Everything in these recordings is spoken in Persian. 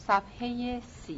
صفحه 30.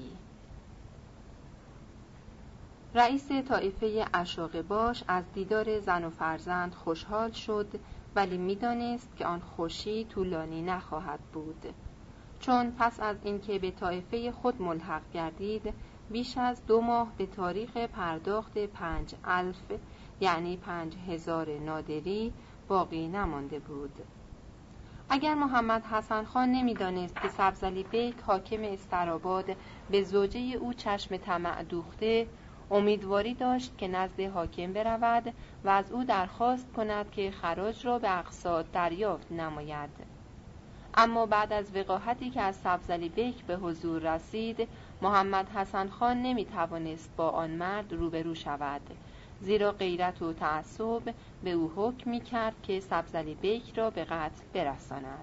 رئیس طایفه اشاقباش از دیدار زن و فرزند خوشحال شد، ولی می‌دانست که آن خوشی طولانی نخواهد بود، چون پس از اینکه به طایفه خود ملحق گردید بیش از 2 ماه به تاریخ پرداخت 5000 یعنی 5000 نادری باقی نمانده بود. اگر محمد حسن خان نمی‌دانست که سبزعلی بیگ حاکم استراباد به زوجه او چشم طمع دوخته، امیدواری داشت که نزد حاکم برود و از او درخواست کند که خراج را به اقساط دریافت نماید. اما بعد از وقاحتی که از سبزعلی بیگ به حضور رسید، محمد حسن خان نمی‌توانست با آن مرد روبرو شود، زیرا غیرت و تعصب به او حکم می‌کرد که سبزعلی بیگ را به قتل برساند.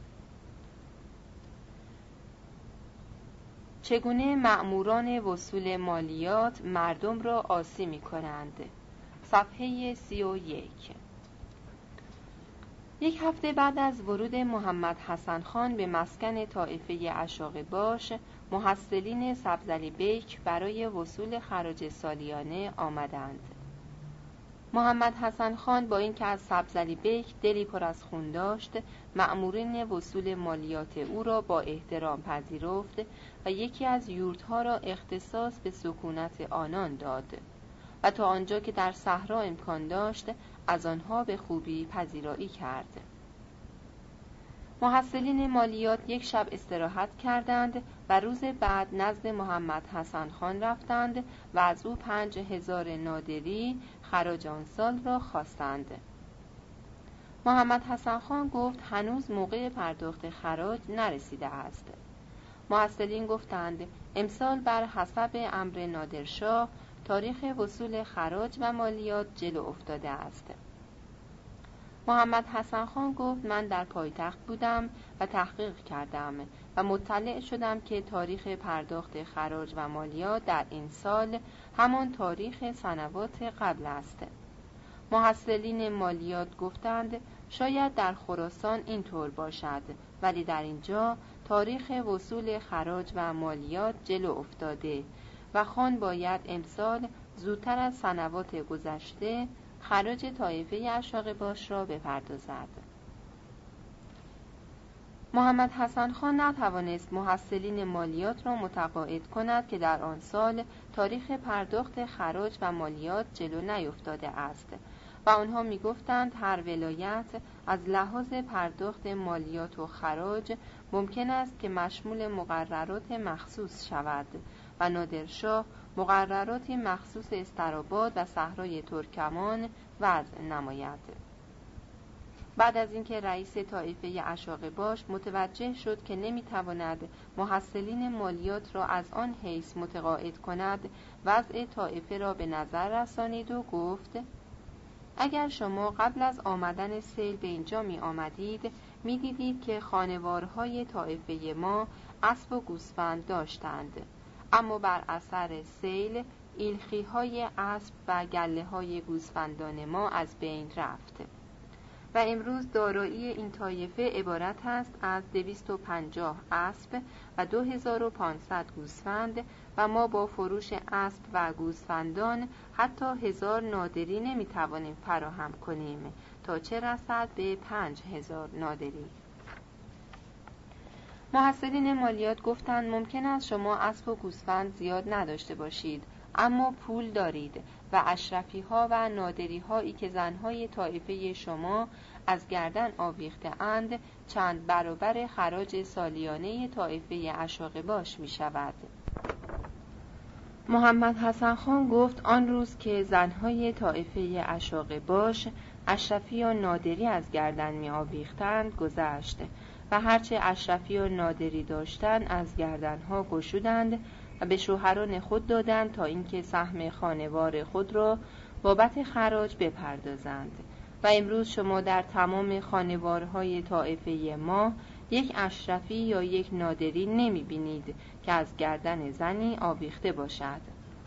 چگونه مأموران وصول مالیات مردم را عاصی می‌کنند. صفحه 31. 1 هفته بعد از ورود محمد حسن خان به مسکن طایفه اشاقباش، محصلین سبزعلی بیگ برای وصول خراج سالیانه آمدند. محمد حسن خان با اینکه از سبزعلی بیگ دلی پر از خون داشت، مأمورین وصول مالیات او را با احترام پذیرفت و یکی از یورتها را اختصاص به سکونت آنان داد و تا آنجا که در صحرا امکان داشت از آنها به خوبی پذیرایی کرد. محصلین مالیات 1 شب استراحت کردند و روز بعد نزد محمد حسن خان رفتند و از او 5000 نادری خراج آن سال را خواستند. محمد حسن خان گفت هنوز موقع پرداخت خراج نرسیده است. محصلین گفتند امسال بر حسب امر نادرشاه تاریخ وصول خراج و مالیات جلو افتاده است. محمد حسن خان گفت من در پایتخت بودم و تحقیق کردم و مطلع شدم که تاریخ پرداخت خراج و مالیات در این سال همان تاریخ سنوات قبل است. محصلین مالیات گفتند شاید در خراسان اینطور باشد، ولی در اینجا تاریخ وصول خراج و مالیات جلو افتاده و خان باید امسال زودتر از سنوات گذشته خراج طایفه اشاقباش را بپردازد. محمد حسن خان نتوانست محصلین مالیات را متقاعد کند که در آن سال تاریخ پرداخت خراج و مالیات جلو نیفتاده است و آنها می گفتند هر ولایت از لحاظ پرداخت مالیات و خراج ممکن است که مشمول مقررات مخصوص شود و نادرشاه مقرراتی مخصوص استراباد و صحرای ترکمان وضع نماید. بعد از اینکه رئیس طایفه اشاقباش متوجه شد که نمیتواند محصلین مالیات را از آن حیث متقاعد کند، وضع طایفه را به نظر رسانید و گفت اگر شما قبل از آمدن سیل به اینجا می آمدید می دیدید که خانوارهای طایفه ما اسب و گوسفند داشتند، اما بر اثر سیل ایلخی‌های اسب و گله‌های گوسفندان ما از بین رفت و امروز دارایی این طایفه عبارت است از 250 اسب و 2500 گوسفند و ما با فروش اسب و گوسفندان حتی 1000 نادری نمیتوانیم فراهم کنیم تا چه رسد به 5000 نادری. محصلین مالیات گفتند ممکن است شما اسب و گوسفند زیاد نداشته باشید، اما پول دارید و اشرفی ها و نادری هایی که زنهای طایفه شما از گردن آویخته اند چند برابر خراج سالیانه طایفه اشاقباش می شود. محمد حسن خان گفت آن روز که زنهای طایفه اشاقباش اشرفی و نادری از گردن می آویختند گذشت و هرچه اشرفی و نادری داشتند از گردنها گشودند و به شوهران خود دادند تا اینکه سهم خانوار خود را بابت خراج بپردازند و امروز شما در تمام خانوارهای طایفه ما 1 اشرفی یا 1 نادری نمی بینید که از گردن زنی آویخته باشد.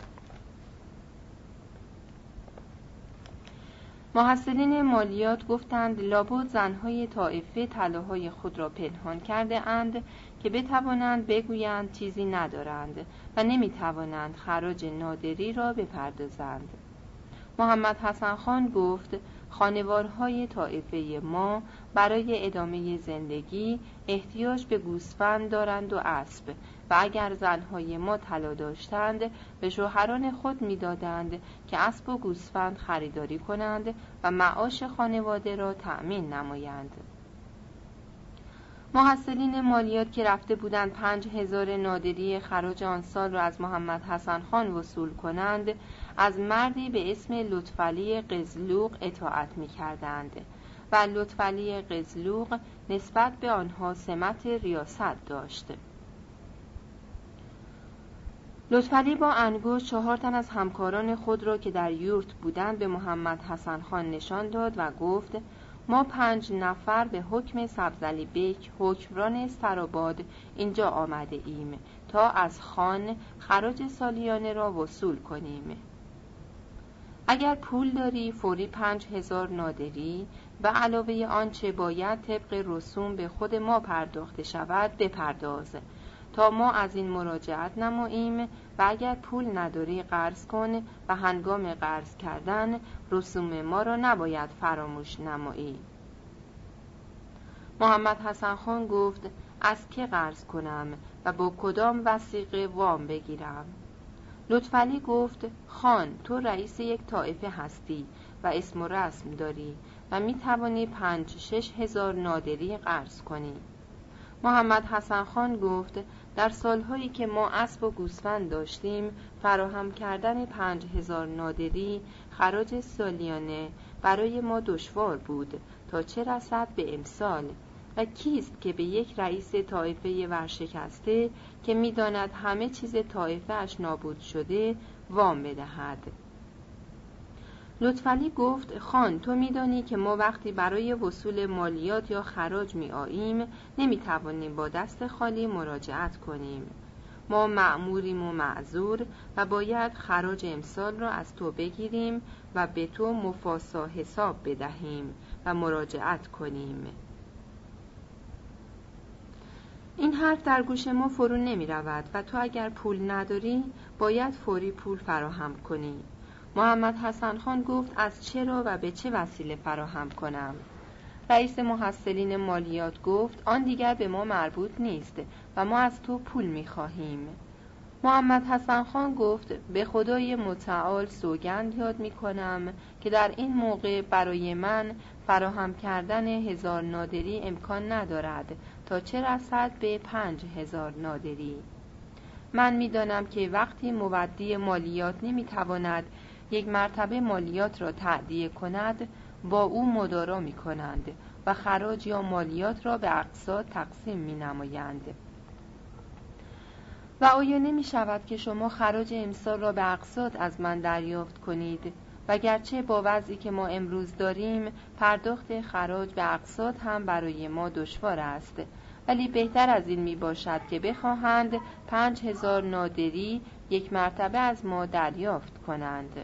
محصلین مالیات گفتند لابد زنهای طایفه طلاهای خود را پنهان کرده اند که بتوانند بگویند چیزی ندارند و نمیتوانند خراج نادری را بپردازند. محمد حسن خان گفت خانوارهای طایفه ما برای ادامه زندگی احتیاج به گوسفند دارند و اسب و اگر زنهای ما طلا داشتند به شوهران خود میدادند که اسب و گوسفند خریداری کنند و معاش خانواده را تأمین نمایند. محصلین مالیات که رفته بودند 5000 نادری خراج آن سال را از محمد حسن خان وصول کنند، از مردی به اسم لطفعلی قزلوق اطاعت می کردند و لطفعلی قزلوق نسبت به آنها سمت ریاست داشت. لطفعلی با انگشت 4 تن از همکاران خود را که در یورت بودند به محمد حسن خان نشان داد و گفت ما 5 نفر به حکم سبزعلی بیک حکمران سراباد اینجا آمده ایم تا از خان خراج سالیانه را وصول کنیم. اگر پول داری فوری 5000 نادری و علاوه آنچه باید طبق رسوم به خود ما پرداخته شود بپرداز تا ما از این مراجعت نماییم و اگر پول نداری قرض کن و هنگام قرض کردن رسوم ما را نباید فراموش نمایی. محمد حسن خان گفت از که قرض کنم و با کدام وثیقه وام بگیرم؟ لطفعلی گفت خان تو رئیس یک طایفه هستی و اسم و رسم داری و می توانی 5-6 هزار نادری قرض کنی. محمد حسن خان گفت در سالهایی که ما اسب و گوسفند داشتیم فراهم کردن 5000 نادری خراج سالیانه برای ما دشوار بود تا چه رسد به امسال و کیست که به یک رئیس طایفه ورشکسته که می‌داند همه چیز طایفه اش نابود شده وام بدهد؟ لطفعلی گفت خان تو می‌دانی که ما وقتی برای وصول مالیات یا خراج می‌آییم نمی‌توانیم با دست خالی مراجعت کنیم. ما مأموریم و معذور و باید خراج امسال را از تو بگیریم و به تو مفاسا حساب بدهیم و مراجعت کنیم. این حرف در گوش ما فرو نمی رود و تو اگر پول نداری باید فوری پول فراهم کنی. محمد حسن خان گفت از چرا و به چه وسیله فراهم کنم؟ رئیس محصلین مالیات گفت آن دیگر به ما مربوط نیست و ما از تو پول می خواهیم. محمد حسن خان گفت به خدای متعال سوگند یاد می کنم که در این موقع برای من فراهم کردن 1000 نادری امکان ندارد تا چه رسد به 5000 نادری. من می دانم که وقتی مودی مالیات نمی تواند یک مرتبه مالیات را تأدیه کند با او مدارا می کنند و خراج یا مالیات را به اقساط تقسیم می نمایند. و آیا نمی شود که شما خراج امسال را به اقساط از من دریافت کنید و گرچه با وضعی که ما امروز داریم پرداخت خراج به اقساط هم برای ما دشوار است، ولی بهتر از این می باشد که بخواهند 5000 نادری یک مرتبه از ما دریافت کنند.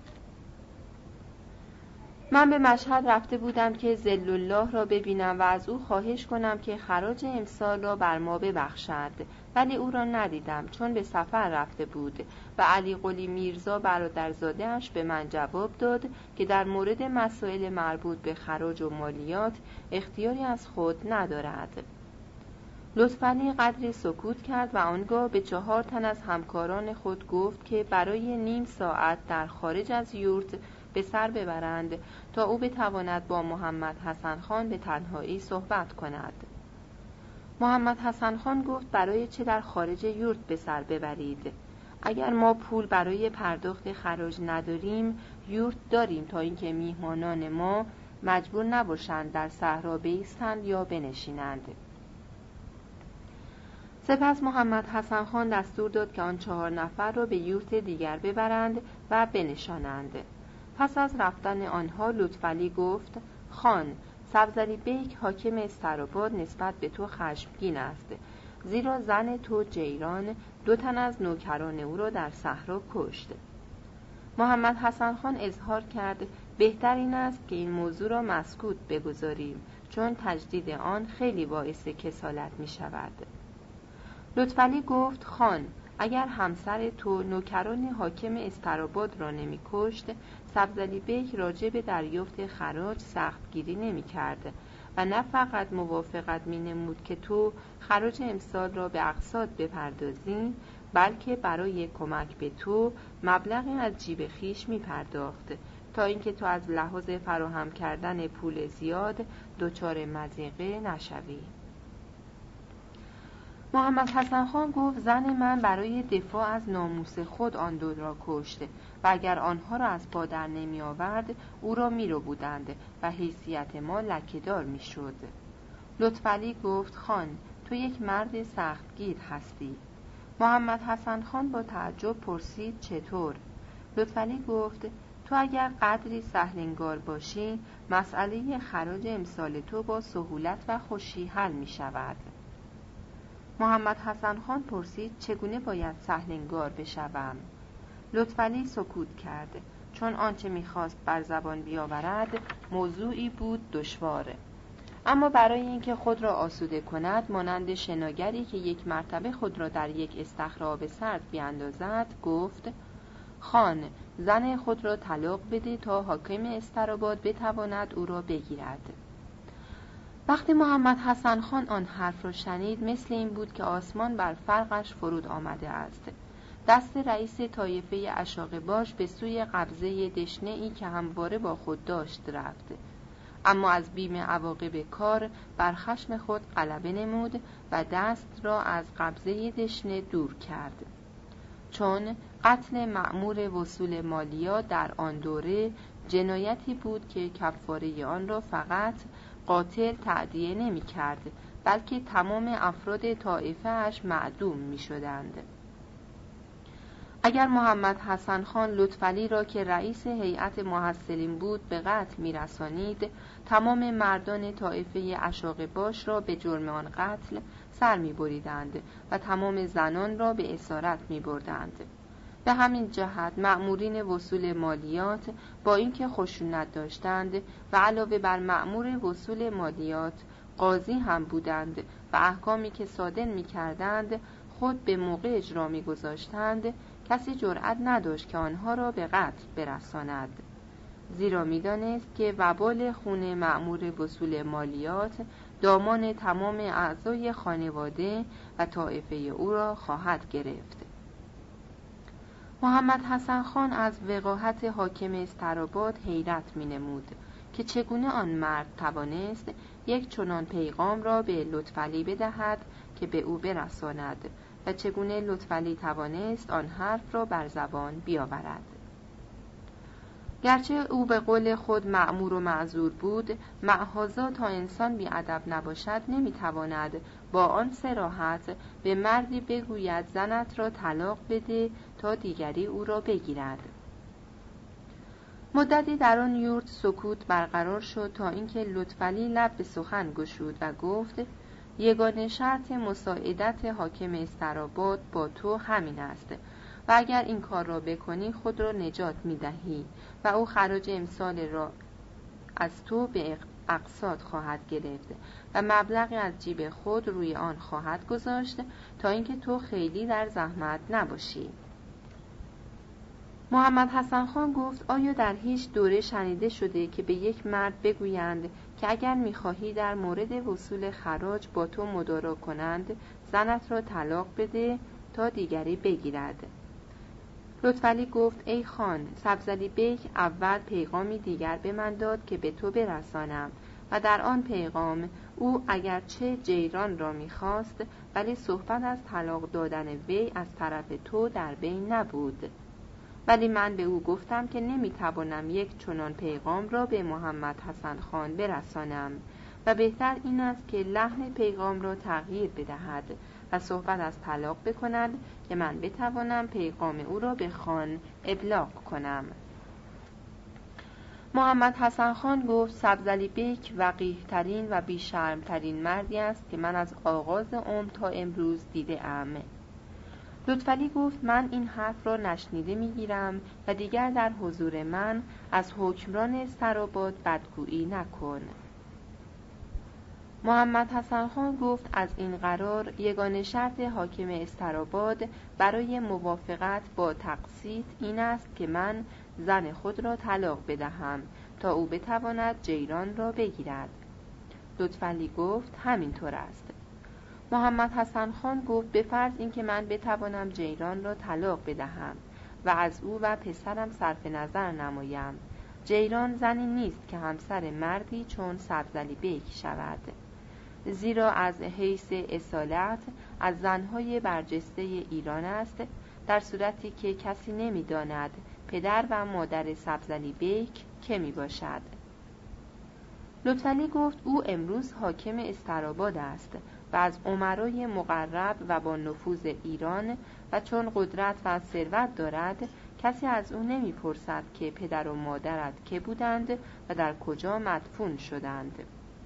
من به مشهد رفته بودم که ظل الله را ببینم و از او خواهش کنم که خراج امسال را بر ما ببخشد، ولی او را ندیدم چون به سفر رفته بود و علی قلی میرزا برادرزاده اش به من جواب داد که در مورد مسائل مربوط به خراج و مالیات اختیاری از خود ندارد. لطفعلی قدری سکوت کرد و آنگاه به 4 تن از همکاران خود گفت که برای نیم ساعت در خارج از یورت به سر ببرند تا او بتواند با محمد حسن خان به تنهایی صحبت کند. محمد حسن خان گفت برای چه در خارج یورت به سر ببرید؟ اگر ما پول برای پرداخت خراج نداریم یورت داریم تا اینکه میهمانان ما مجبور نباشند در صحرا بایستند یا بنشینند. سپس محمد حسن خان دستور داد که آن 4 نفر را به یورت دیگر ببرند و بنشانند. پس از رفتن آنها لطفعلی گفت خان سبزعلی بیک حاکم استراباد نسبت به تو خشمگین است، زیرا زن تو جیران 2 تن از نوکران او را در صحرا کشت. محمد حسن خان اظهار کرد بهتر این است که این موضوع را مسکوت بگذاریم چون تجدید آن خیلی باعث کسالت می شود. لطفعلی گفت خان، اگر همسر تو نوکران حاکم استراباد را نمی کشت، سبزلی بیک راجع به دریافت خراج سختگیری نمی کرد و نه فقط موافقت می نمود که تو خراج امسال را به اقساط بپردازی، بلکه برای کمک به تو مبلغی از جیب خیش می پرداخت تا اینکه تو از لحاظ فراهم کردن پول زیاد دچار مضیقه نشوی. محمد حسن خان گفت زن من برای دفاع از ناموس خود آن دو را کشته و اگر آنها را از پا در نمی آورد او را می ربودند و حیثیت ما لکه‌دار می شد. لطفعلی گفت خان، تو یک مرد سختگیر هستی. محمد حسن خان با تعجب پرسید چطور؟ لطفعلی گفت تو اگر قدری سهل‌انگار باشی، مسئله خراج امسال تو با سهولت و خوشی حل می شود. محمد حسن خان پرسید چگونه باید سهل‌انگار بشوم؟ لطفعلی سکوت کرد، چون آنچه می‌خواست بر زبان بیاورد موضوعی بود دشوار. اما برای اینکه خود را آسوده کند، مانند شناگری که یک مرتبه خود را در یک استخر آب سرد بیاندازد، گفت خان، زن خود را طلاق بده تا حاکم استراباد بتواند او را بگیرد. وقتی محمد حسن خان آن حرف را شنید، مثل این بود که آسمان بر فرقش فرود آمده است. دست رئیس طایفه اشاغباش به سوی قبضه دشنه‌ای که همواره با خود داشت رفت، اما از بیم عواقب کار بر خشم خود غلبه نمود و دست را از قبضه دشنه دور کرد. چون قتل مأمور وصول مالیات در آن دوره جنایتی بود که کفاره آن را فقط قاتل تأدیه نمی کرد، بلکه تمام افراد طایفه اش معدوم می شدند. اگر محمد حسن خان لطفعلی را که رئیس هیئت محصلین بود به قتل می رسانید، تمام مردان طایفه اشاغباش را به جرم آن قتل سر می بریدند و تمام زنان را به اسارت می بردند. به همین جهت مأمورین وصول مالیات با اینکه خشونت داشتند و علاوه بر مأمور وصول مالیات قاضی هم بودند و احکامی که صادر می کردند خود به موقع اجرا می گذاشتند، کسی جرأت نداشت که آنها را به قتل برساند، زیرا می دانست که وبال خون مأمور وصول مالیات دامان تمام اعضای خانواده و طایفه او را خواهد گرفت. محمد حسن خان از وقاحت حاکم استراباد حیرت می نمود که چگونه آن مرد توانست یک چنان پیغام را به لطفعلی بدهد که به او برساند و چگونه لطفعلی توانست آن حرف را بر زبان بیاورد. گرچه او به قول خود مأمور و معذور بود، معهازا تا انسان بی‌ادب نباشد نمیتواند با آن صراحت به مردی بگوید زنت را طلاق بده تا دیگری او را بگیرد. مدتی در آن یورت سکوت برقرار شد تا اینکه لطفعلی لب به سخن گشود و گفت یگانه شرط مساعدت حاکم استراباد با تو همین است و اگر این کار را بکنی خود را نجات می‌دهی و او خراج امسال را از تو به اقساط خواهد گرفت و مبلغی از جیب خود روی آن خواهد گذاشت تا اینکه تو خیلی در زحمت نباشی. محمد حسن خان گفت آیا در هیچ دوره شنیده شده که به یک مرد بگویند که اگر می‌خواهی در مورد وصول خراج با تو مدارا کنند زنت را طلاق بده تا دیگری بگیرد؟ لطفعلی گفت ای خان، سبزلی بیک اول پیغامی دیگر به من داد که به تو برسانم و در آن پیغام او اگرچه جیران را می‌خواست ولی صحبت از طلاق دادن وی از طرف تو در بین نبود، ولی من به او گفتم که نمیتوانم یک چنان پیغام را به محمد حسن خان برسانم و بهتر این است که لحن پیغام را تغییر بدهد و صحبت از طلاق بکند که من بتوانم پیغام او را به خان ابلاغ کنم. محمد حسن خان گفت سبزلی بیک وقیح ترین و بیشرم ترین مردی است که من از آغاز عمر تا امروز دیده ام. لطفعلی گفت من این حرف را نشنیده میگیرم و دیگر در حضور من از حکمران استراباد بدگویی نکن. محمد حسن خان گفت از این قرار یگانه شرط حاکم استراباد برای موافقت با تقسیط این است که من زن خود را طلاق بدهم تا او بتواند جیران را بگیرد. لطفعلی گفت همینطور است. محمد حسن خان گفت به فرض اینکه من بتوانم جیران را طلاق بدهم و از او و پسرم صرف نظر نمایم، جیران زنی نیست که همسر مردی چون سبزعلی بیک شود، زیرا از حیث اصالت از زنهای برجسته ایران است، در صورتی که کسی نمی‌داند پدر و مادر سبزعلی بیک که می باشد. لطفعلی گفت او امروز حاکم استراباد است و از امرای مقرب و با نفوذ ایران و چون قدرت و ثروت دارد کسی از او نمی‌پرسد که پدر و مادرت که بودند و در کجا مدفون شدند.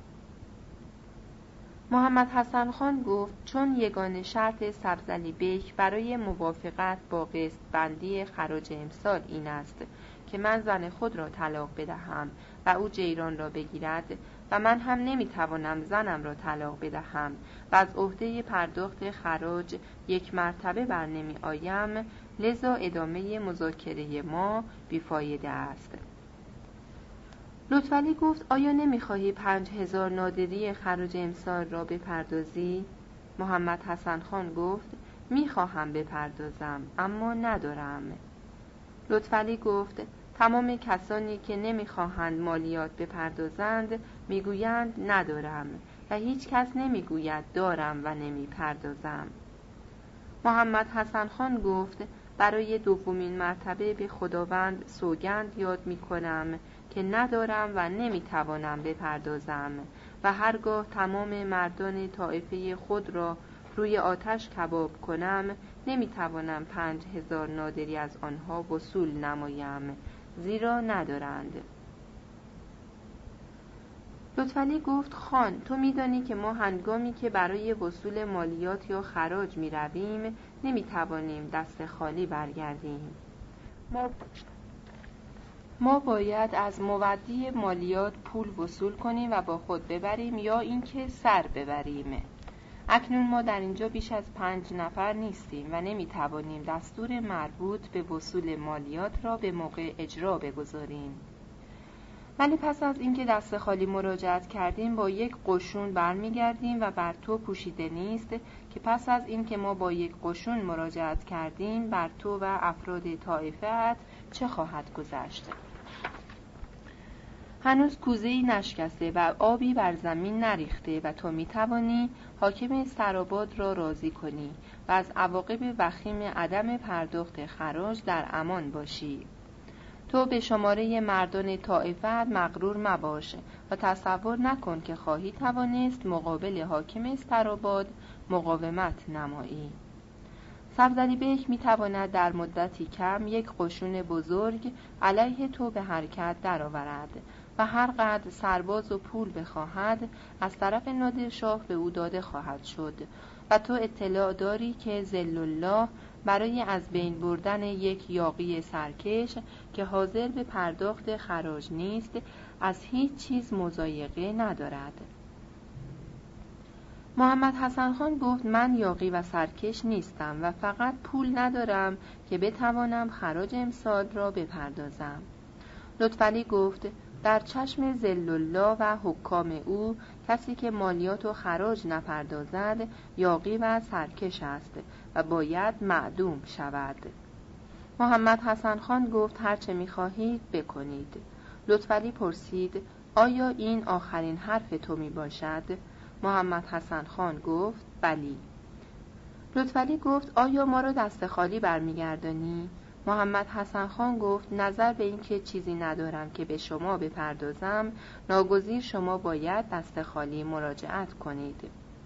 محمد حسن خان گفت چون یگانه شرط سبزعلی بیک برای موافقت با قسط بندی خراج امسال این است که من زن خود را طلاق بدهم و او جیران را بگیرد و من هم نمیتوانم زنم را طلاق بدهم و از عهده پرداخت خراج یک مرتبه بر نمی آیم، لذا ادامه مذاکره ما بیفایده است. لطفعلی گفت آیا نمیخواهی 5000 نادری خراج امسال را بپردازی؟ محمد حسن خان گفت میخواهم بپردازم اما ندارم. لطفعلی گفت تمام کسانی که نمیخواهند مالیات بپردازند میگویند ندارم و هیچ کس نمیگوید دارم و نمیپردازم. محمد حسن خان گفت برای دومین مرتبه به خداوند سوگند یاد میکنم که ندارم و نمیتوانم بپردازم و هرگاه تمام مردان طایفه خود را روی آتش کباب کنم نمیتوانم 5000 نادری از آنها وصول نمایم، زیرا ندارند. لطفعلی گفت خان تو میدانی که ما هنگامی که برای وصول مالیات یا خراج می رویم نمی توانیم دست خالی برگردیم. ما باید از مودی مالیات پول وصول کنیم و با خود ببریم یا اینکه سر ببریم. اکنون ما در اینجا بیش از 5 نفر نیستیم و نمی توانیم دستور مربوط به وصول مالیات را به موقع اجرا بگذاریم. ولی پس از اینکه دست خالی مراجعت کردیم با یک قشون برمیگردیم و بر تو پوشیده نیست که پس از اینکه ما با یک قشون مراجعت کردیم بر تو و افراد طایفه‌ات چه خواهد گذشت. هنوز کوزه‌ای نشکسته و آبی بر زمین نریخته و تو میتوانی حاکم استراباد را راضی کنی و از عواقب وخیم عدم پرداخت خراج در امان باشی. تو به شماره مردان طایفه‌ات مغرور مباش و تصور نکن که خواهی توانست مقابل حاکم استراباد مقاومت نمایی. سبزعلی بیک میتواند در مدتی کم یک قشون بزرگ علیه تو به حرکت درآورد و هر قدر سرباز و پول بخواهد از طرف نادرشاه به او داده خواهد شد و تو اطلاع داری که ذل الله برای از بین بردن یک یاغی سرکش که حاضر به پرداخت خراج نیست از هیچ چیز مضایقه ندارد. محمد حسن خان گفت من یاغی و سرکش نیستم و فقط پول ندارم که بتوانم خراج امسال را بپردازم. لطفعلی گفت در چشم ذل الله و حکام او کسی که مالیات و خراج نپردازد یاغی و سرکش است و باید معدوم شود. محمد حسن خان گفت هرچه می‌خواهید بکنید. لطفعلی پرسید آیا این آخرین حرف تو می باشد؟ محمد حسن خان گفت بلی. لطفعلی گفت آیا ما را دست خالی برمیگردانی؟ محمد حسن خان گفت نظر به این که چیزی ندارم که به شما بپردازم ناگزیر شما باید دست خالی مراجعت کنید.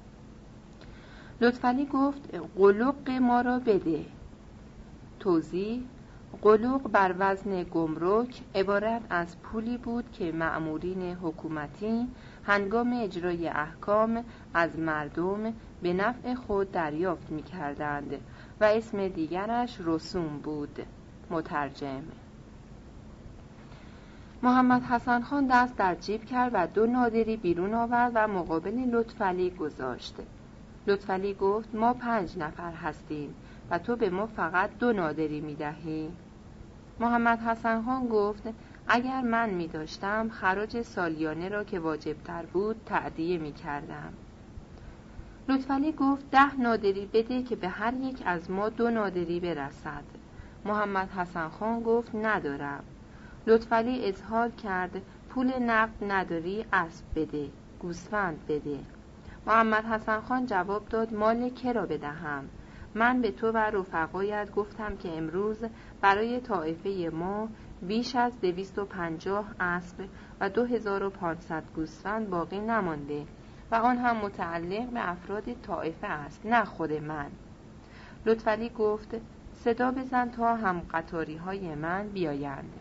لطفعلی گفت قلوق ما را بده. توضیح: قلوق بر وزن گمرک عبارت از پولی بود که مأمورین حکومتی هنگام اجرای احکام از مردم به نفع خود دریافت می‌کردند و اسم دیگرش رسوم بود. مترجم. محمد حسن خان دست در جیب کرد و 2 نادری بیرون آورد و مقابل لطفعلی گذاشت. لطفعلی گفت ما 5 نفر هستیم و تو به ما فقط 2 نادری می‌دهی. محمد حسن خان گفت اگر من می‌داشتم خراج سالیانه را که واجب‌تر بود تأدیه می‌کردم. لطفعلی گفت 10 نادری بده که به هر یک از ما 2 نادری برسد. محمد حسن خان گفت ندارم. لطفعلی اظهار کرد پول نقد نداری، اسب بده، گوسفند بده. محمد حسن خان جواب داد مال که را بدهم؟ من به تو و رفقایت گفتم که امروز برای طائفه ما بیش از 250 اسب و 2500 گوسفند باقی نمانده و آن هم متعلق به افراد طائفه است، نه خود من. لطفعلی گفت صدا بزن تا هم قطاری های من بیایند.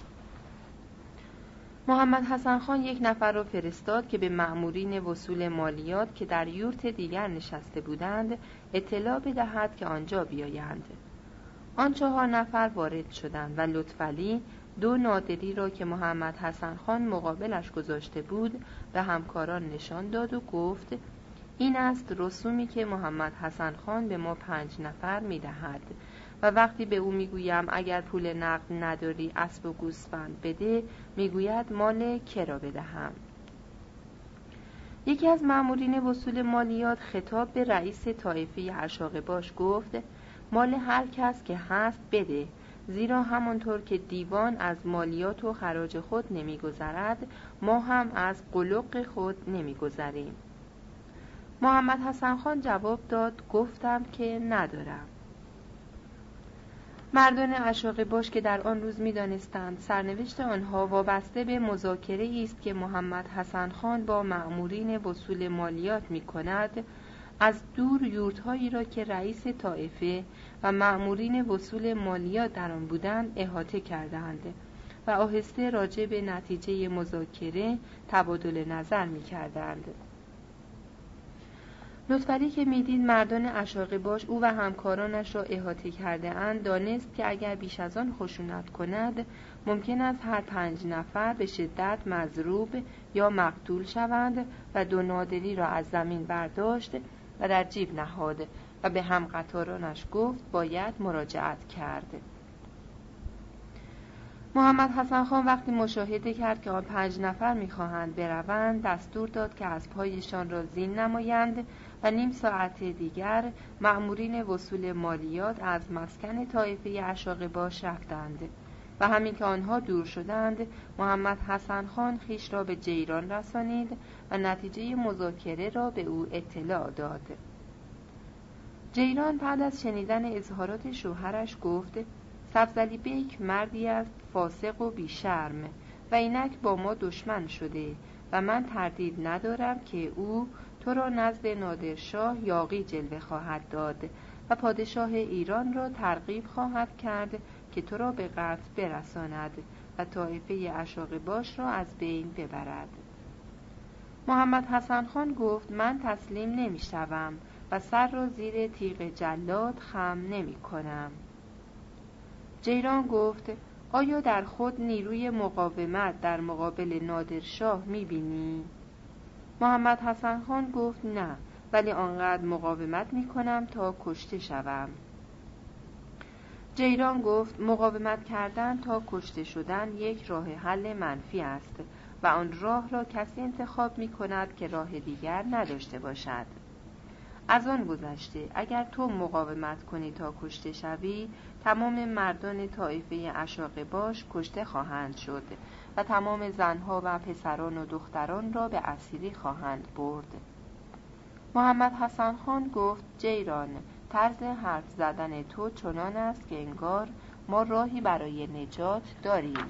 محمد حسن خان 1 نفر را فرستاد که به مأمورین وصول مالیات که در یورت دیگر نشسته بودند اطلاع بدهد که آنجا بیایند. آن 4 نفر وارد شدند و لطفعلی 2 نادری را که محمد حسن خان مقابلش گذاشته بود به همکاران نشان داد و گفت این است رسومی که محمد حسن خان به ما 5 نفر می‌دهد و وقتی به او میگویم اگر پول نقد نداری اسب و گوسفند بده میگوید مال که را بدهم. یکی از مأمورین وصول مالیات خطاب به رئیس طایفه اشاقباش گفت مال هر کس که هست بده، زیرا همانطور که دیوان از مالیات و خراج خود نمیگذرد ما هم از قلق خود نمیگذریم. محمد حسن خان جواب داد گفتم که ندارم. مردان اشاقباش که در آن روز می‌دانستند سرنوشت آنها وابسته به مذاکره است که محمد حسن خان با مأمورین وصول مالیات می‌کند، از دور یورت‌هایی را که رئیس طائفه و مأمورین وصول مالیات در آن بودند احاطه کردند و آهسته راجع به نتیجه مذاکره تبادل نظر می‌کردند. لطفعلی که میدید مردان اشاقباش او و همکارانش را احاطه کرده اند دانست که اگر بیش از آن خشونت کند ممکن است هر 5 نفر به شدت مضروب یا مقتول شوند و 2 نادری را از زمین برداشت و در جیب نهاد و به همقطارانش گفت باید مراجعت کرد. محمد حسن خان وقتی مشاهده کرد که آن 5 نفر می‌خواهند بروند دستور داد که اسب‌هایشان را زین نمایند و نیم ساعت دیگر مأمورین وصول مالیات از مسکن طایفه اشاقباش رفتند و همین که آنها دور شدند محمد حسن خان خویش را به جیران رسانید و نتیجه مذاکره را به او اطلاع داد. جیران بعد از شنیدن اظهارات شوهرش گفت سبزعلی بیک مردی است فاسق و بیشرم و اینک با ما دشمن شده و من تردید ندارم که او تو را نزد نادرشاه یاغی جلوه خواهد داد و پادشاه ایران را ترغیب خواهد کرد که تو را به قتل برساند و طایفه اشاقباش را از بین ببرد. محمد حسن خان گفت من تسلیم نمی شوم و سر را زیر تیغ جلاد خم نمی کنم. جیران گفت آیا در خود نیروی مقاومت در مقابل نادرشاه می بینی؟ محمد حسن خان گفت نه، ولی آنقدر مقاومت می کنم تا کشته شوم. جیران گفت مقاومت کردن تا کشته شدن یک راه حل منفی است و آن راه را کسی انتخاب می کند که راه دیگر نداشته باشد. از آن گذشته اگر تو مقاومت کنی تا کشته شوی تمام مردان طایفه اشاقباش کشته خواهند شد و تمام زنها و پسران و دختران را به اسیری خواهند برد. محمد حسن خان گفت جیران طرز حرف زدن تو چنان است که انگار ما راهی برای نجات داریم.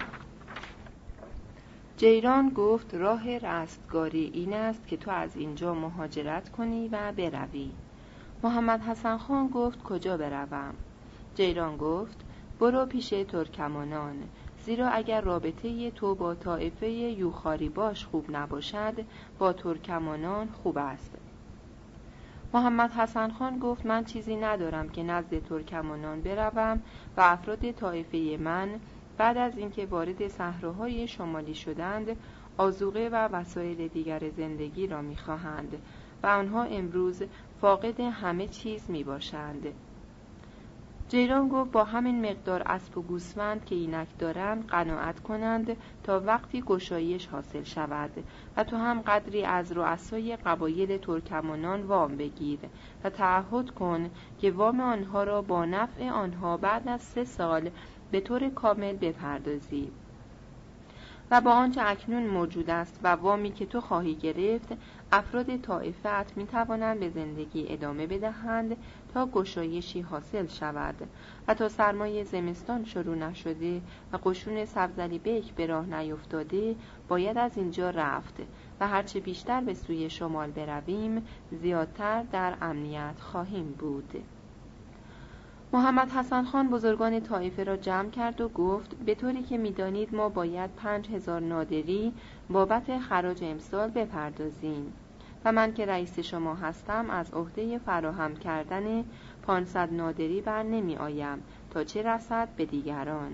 جیران گفت راه رستگاری این است که تو از اینجا مهاجرت کنی و بروی. محمد حسن خان گفت کجا بروم؟ جیران گفت برو پیش ترکمانان، زیرا اگر رابطه تو با طائفه یوخاریباش خوب نباشد با ترکمانان خوب است. محمد حسن خان گفت من چیزی ندارم که نزد ترکمانان بروم و افراد طایفه من بعد از اینکه وارد صحراهای شمالی شدند، آذوقه و وسایل دیگر زندگی را می‌خواهند و آنها امروز فاقد همه چیز می‌باشند. جیران گفت با همین مقدار اسب و گوسفند که اینک دارند قناعت کنند تا وقتی گشایش حاصل شود و تو هم قدری از رؤسای قبایل ترکمانان وام بگیر و تعهد کن که وام آنها را با نفع آنها بعد از 3 سال به طور کامل بپردازی و با آنچه اکنون موجود است و وامی که تو خواهی گرفت، افراد طایفت می توانند به زندگی ادامه بدهند تا گشایشی حاصل شود و تا سرمای زمستان شروع نشده و قشون سبزلی بیک به راه نیفتاده باید از اینجا رفت و هرچه بیشتر به سوی شمال برویم زیادتر در امنیت خواهیم بود. محمد حسن خان بزرگان طایفه را جمع کرد و گفت به طوری که می‌دانید ما باید 5000 نادری بابت خراج امسال بپردازیم و من که رئیس شما هستم از عهده فراهم کردن 500 نادری بر نمی آیم تا چه رسد به دیگران.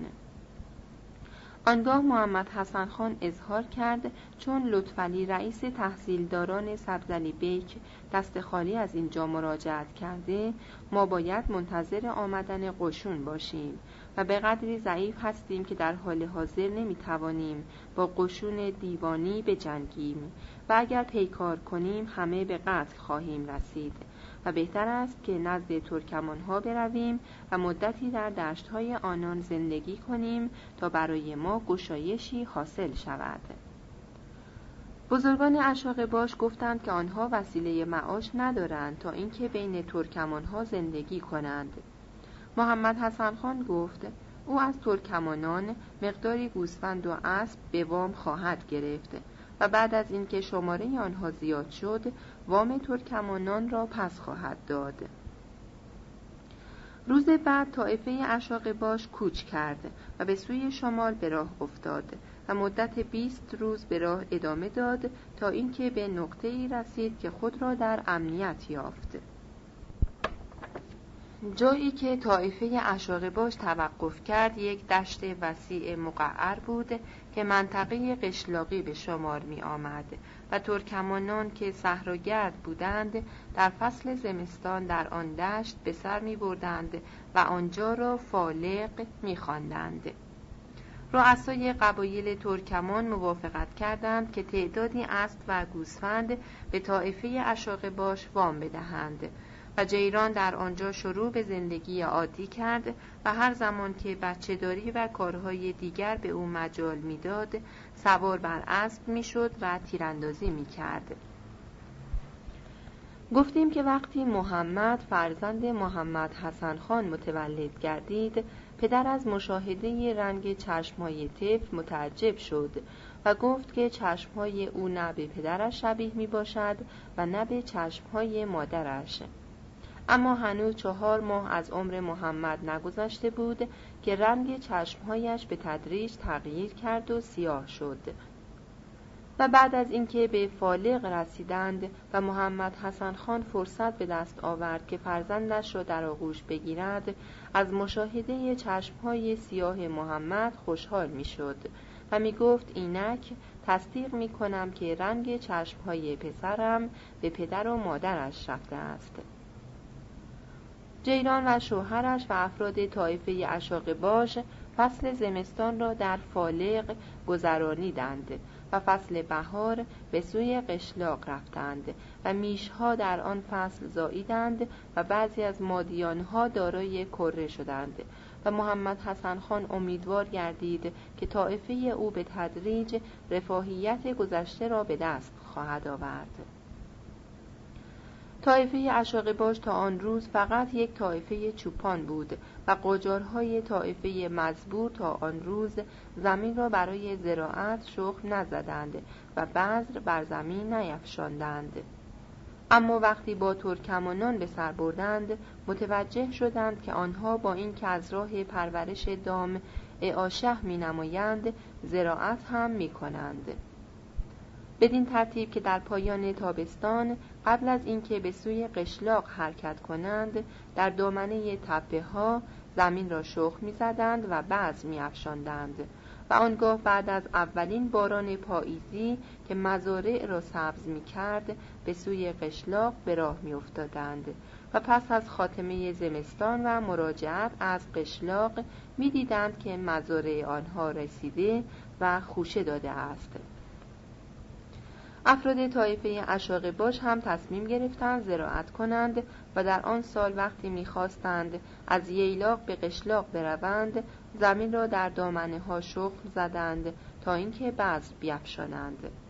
آنگاه محمد حسن خان اظهار کرد چون لطفعلی رئیس تحصیلداران سبزلی بیک دست خالی از اینجا مراجعت کرده، ما باید منتظر آمدن قشون باشیم و به قدری ضعیف هستیم که در حال حاضر نمیتوانیم با قشون دیوانی بجنگیم و اگر پیکار کنیم همه به قتل خواهیم رسید و بهتر است که نزد ترکمانها برویم و مدتی در دشت‌های آنان زندگی کنیم تا برای ما گشایشی حاصل شود. بزرگان اشاغباش گفتند که آنها وسیله معاش ندارند تا اینکه بین ترکمانها زندگی کنند. محمد حسن خان گفت او از ترکمانان مقداری گوسفند و اسب به وام خواهد گرفت و بعد از اینکه شماره آنها زیاد شد وام ترکمانان را پس خواهد داد. روز بعد طایفه اشاغباش کوچ کرد و به سوی شمال به راه افتاد و مدت 20 روز به راه ادامه داد تا اینکه به نقطه‌ای رسید که خود را در امنیت یافت. جایی که طایفه اشاغباش توقف کرد یک دشت وسیع مقعر بود که منطقه قشلاقی به شمار می آمد و ترکمانان که صحراگرد بودند در فصل زمستان در آن دشت به سر می بردند و آنجا را فالق می خواندند. رؤسای قبایل ترکمان موافقت کردند که تعدادی اسب و گوسفند به طایفه اشاغباش وام بدهند و جیران در آنجا شروع به زندگی عادی کرد و هر زمان که بچه‌داری و کارهای دیگر به او مجال می‌داد سوار بر اسب می‌شد و تیراندازی می‌کرد. گفتیم که وقتی محمد فرزند محمد حسن خان متولد گردید پدر از مشاهده رنگ چشم‌های طفل متعجب شد و گفت که چشم‌های او نه به پدرش شبیه می‌باشد و نه به چشم‌های مادرش. اما هنوز 4 ماه از عمر محمد نگذشته بود که رنگ چشمهایش به تدریج تغییر کرد و سیاه شد و بعد از اینکه به فالق رسیدند و محمد حسن خان فرصت به دست آورد که فرزندش را در آغوش بگیرد از مشاهده چشمهای سیاه محمد خوشحال می شد و می گفت اینک تصدیق می کنم که رنگ چشمهای پسرم به پدر و مادرش رفته است. جیران و شوهرش و افراد طایفه اشاغباش فصل زمستان را در فالق گذرانیدند و فصل بهار به سوی قشلاق رفتند و میشها در آن فصل زاییدند و بعضی از مادیانها دارای کره شدند و محمد حسن خان امیدوار گردید که طایفه او به تدریج رفاهیت گذشته را به دست خواهد آورد. طایفه اشاغباش تا آن روز فقط یک طایفه چوپان بود و قاجارهای طایفه مزبور تا آن روز زمین را برای زراعت شخم نزدند و بذر بر زمین نیفشاندند. اما وقتی با ترکمانان به سر بردند متوجه شدند که آنها با این که از راه پرورش دام اعاشه می نمایند زراعت هم می کنند. بدین ترتیب که در پایان تابستان قبل از اینکه به سوی قشلاق حرکت کنند در دامنه تپه‌ها زمین را شخم می‌زدند و بذر می‌افشاندند و آنگاه بعد از اولین باران پاییزی که مزارع را سبز می‌کرد به سوی قشلاق به راه می‌افتادند و پس از خاتمه زمستان و مراجعت از قشلاق می‌دیدند که مزارع آنها رسیده و خوشه داده است. افراد طایفه اشاقباش هم تصمیم گرفتند زراعت کنند و در آن سال وقتی می‌خواستند از ییلاق به قشلاق بروند زمین را در دامنه ها شخم زدند تا اینکه بذر بیفشانند.